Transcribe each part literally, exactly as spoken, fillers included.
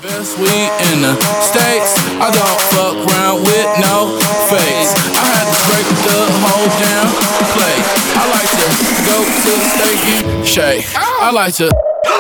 Best weed in the States. I don't fuck around with no fakes. I had to break the whole damn plate. I like to go to the steak and shake. I like to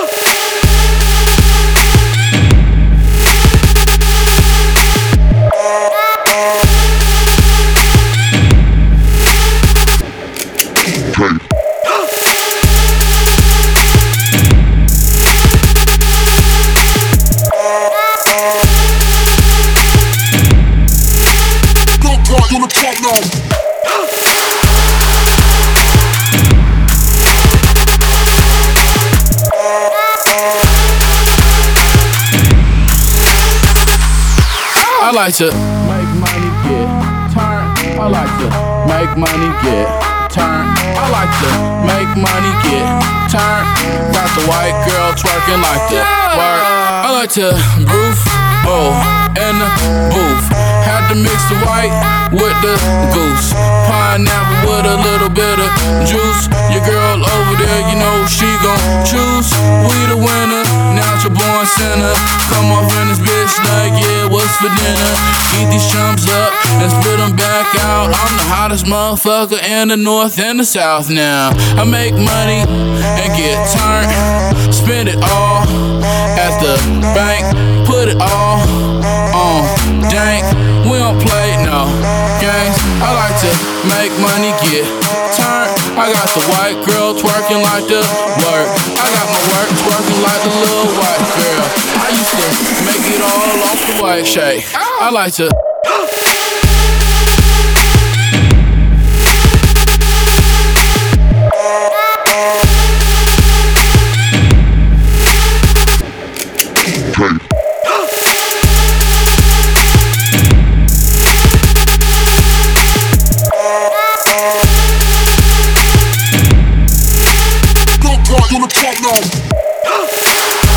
on the top now. I like to make money, get turned. I like to make money, get turned. I like to make money, get turned. Got the white girl twerking like the work. I like to roof, oh, in the booth. Had to mix the white with the goose. Pineapple with a little bit of juice. Your girl over there, you know she gon' choose. We the winner, natural born sinner. Come off in this bitch like, yeah, what's for dinner? Eat these chumps up and spit them back out. I'm the hottest motherfucker in the north and the south now. I make money and get turned. Spend it all at the bank. Put it all on dank. We don't play no games. I like to make money, get turned. I got the white girl twerking like the work. I got my work twerking like the little white girl. I used to make it all off the white shake. I like to on the top now.